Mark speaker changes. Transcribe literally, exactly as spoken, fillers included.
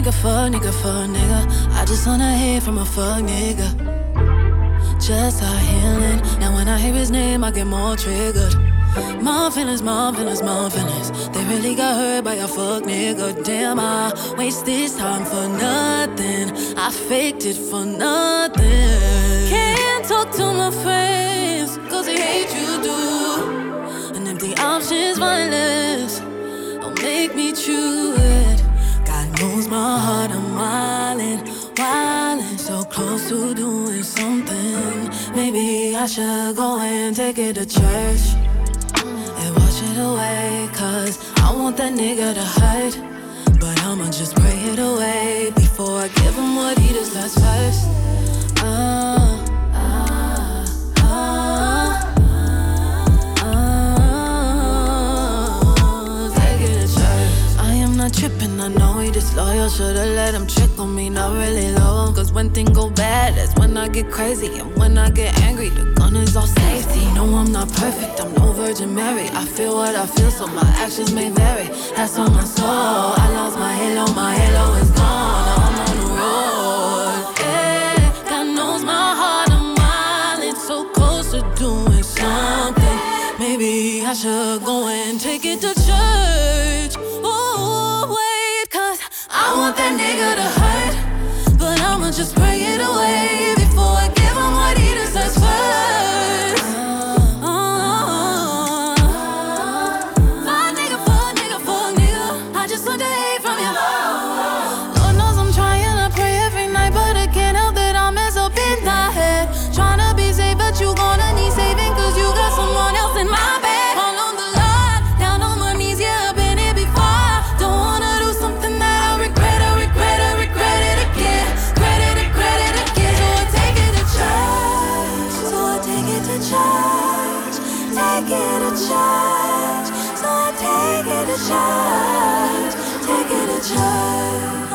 Speaker 1: nigga, fuck nigga, fuck nigga. I just wanna hear from a fuck nigga. Just a healing. Now when I hear his name, I get more triggered. More feelings, more feelings, more feelings. They really got hurt by a fuck nigga. Damn, I waste this time for nothing. I faked it for nothing. Can't talk to my friends, cause they hate you do. And if the option's violence, don't make me choose it. God knows my heart, I'm wildin', wildin'. So close to doing something. Maybe I should go and take it to church and wash it away, cause I want that nigga to hurt. But I'ma just pray it away before I give him what he deserves first. uh, uh, uh, uh, Take it to church. I am not tripping, I know he disloyal. Should've let him trick on me, not really low. Cause when things go bad, that's when I get crazy. And when I get angry, the gun is all safety. No, I'm not perfect, I'm no Virgin Mary. I feel what I feel, so my actions may vary. That's on my soul, I lost my halo, my halo is gone. Now I'm on the road, yeah. God knows my heart, I'm wild. It's so close to doing something. Maybe I should go and take it to church. Oh, wait, cause I want that nigga to hurt. But I'ma just pray it away before I give him what he deserves first. uh, Fuck nigga, fuck nigga, fuck nigga. I just want to hate from you. Lord knows I'm trying to pray every night, but I can't help that I mess up in my head. Trying to be safe, but you gonna need saving, cause you got someone else in my bed. All on the line, down on my knees, yeah, I've been here before. Don't wanna do something that I regret, I regret, I regret it again. Credit it, credit again. So I take it to church. So I take it to church. Take it to church. So I take it to church. Take it to church.